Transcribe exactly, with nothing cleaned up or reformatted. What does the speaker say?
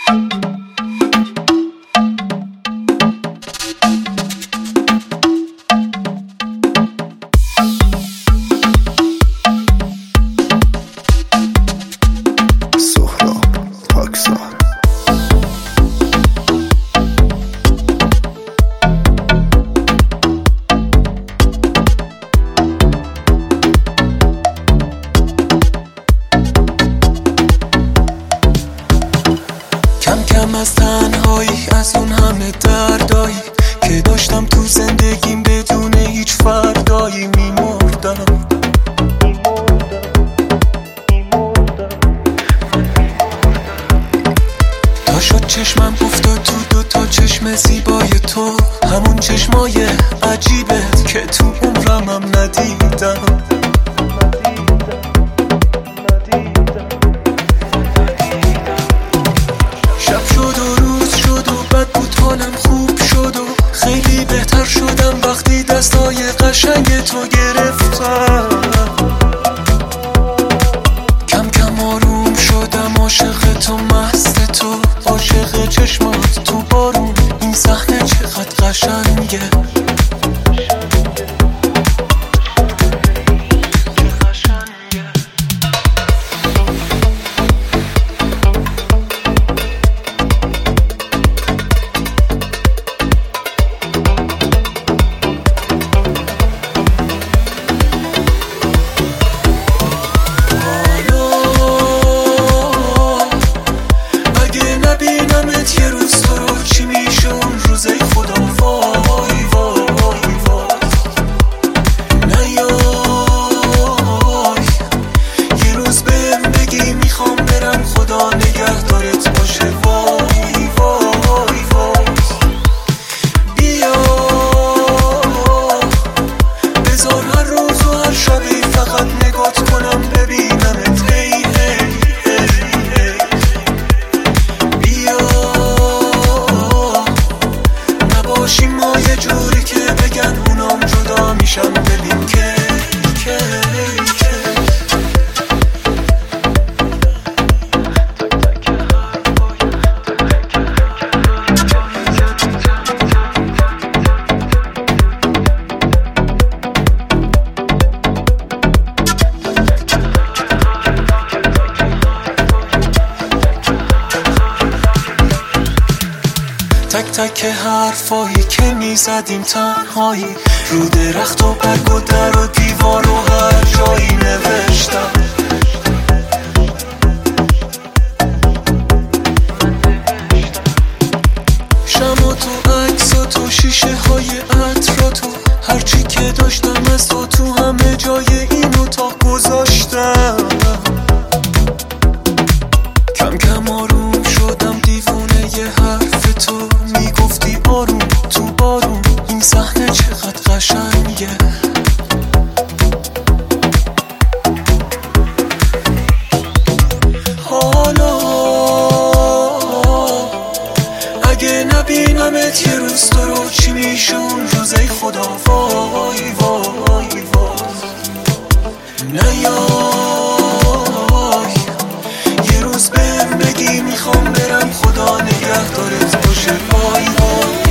از تنهایی، از اون همه دردایی که داشتم تو زندگیم بدون هیچ فردایی میمردم. تا شد چشمم افتاد تو دو تا چشم زیبای تو، همون چشمای عجیبت که تو عمرم ندیدم. خیلی بهتر شدم وقتی دستای قشنگ تو گرفتم. کم کم آروم شدم، عاشق تو، مست تو، عاشق چشمات تو بارون. این صحنه چقدر قشنگه. تک تک حرفایی که میزدیم تنهایی، رو درخت و برگ و در و دیوار و هر جایی نوشتم. شما تو، عکس و تو، شیشه های عطر تو، هرچی که داشتم از تو تو همه جای این اتاق گذاشتم. کم کم آروم شدم، دیوونه ی حرف تو، میگفتی آروم تو بارون. این صحنه چقدر قشنگه. حالا اگه نبینمت یه روز تو رو، چی میشه اون روزای خدا؟ وای وای وای نیای یه روز بهم بگی میخوام برم، خدا نگهدارت باشه. وای وای